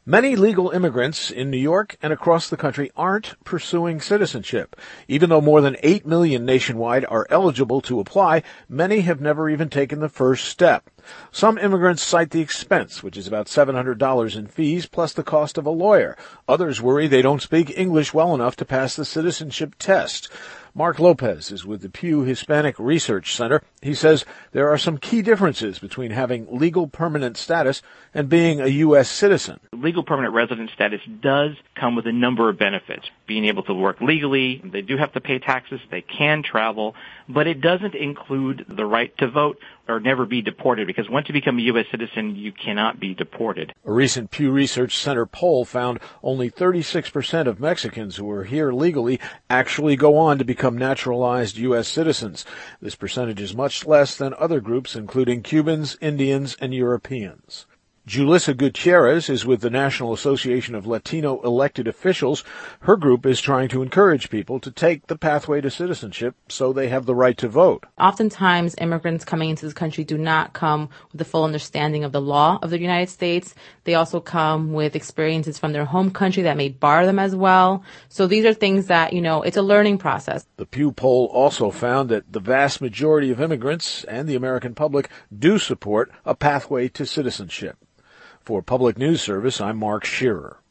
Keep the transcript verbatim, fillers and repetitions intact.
Many legal immigrants in New York and across the country aren't pursuing citizenship. Even though more than eight million nationwide are eligible to apply, many have never even taken the first step. Some immigrants cite the expense, which is about seven hundred dollars in fees, plus the cost of a lawyer. Others worry they don't speak English well enough to pass the citizenship test. Mark Lopez is with the Pew Hispanic Research Center. He says there are some key differences between having legal permanent status and being a U S citizen. Legal permanent resident status does come with a number of benefits. Being able to work legally, they do have to pay taxes, they can travel, but it doesn't include the right to vote or never be deported, because once you become a U S citizen, you cannot be deported. A recent Pew Research Center poll found only thirty-six percent of Mexicans who are here legally actually go on to become naturalized U S citizens. This percentage is much less than other groups, including Cubans, Indians, and Europeans. Julissa Gutierrez is with the National Association of Latino Elected Officials. Her group is trying to encourage people to take the pathway to citizenship so they have the right to vote. Oftentimes, immigrants coming into this country do not come with a full understanding of the law of the United States. They also come with experiences from their home country that may bar them as well. So these are things that, you know, it's a learning process. The Pew poll also found that the vast majority of immigrants and the American public do support a pathway to citizenship. For Public News Service, I'm Mark Shearer.